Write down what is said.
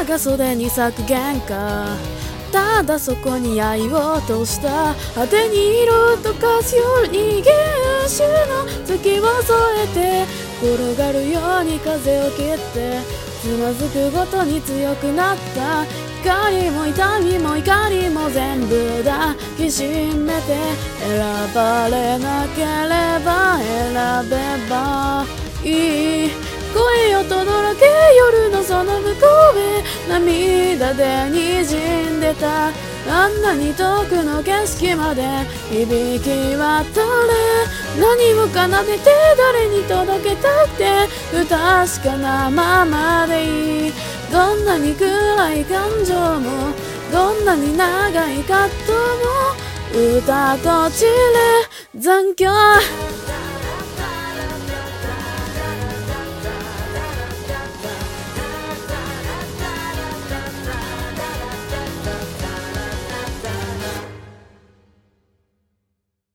長袖に咲く玄関、ただそこに愛を落とした果てに色と化す夜に原種の月を添えて転がるように風を切ってつまずくごとに強くなった。光も痛みも怒りも全部抱きしめて選ばれなければ選べばいい。声よ轟け夜のその向こうへ涙で滲んでた。あんなに遠くの景色まで響き渡れ。何を奏でて誰に届けたくて不確かなままでいい。どんなに暗い感情もどんなに長い葛藤も歌と散れ残響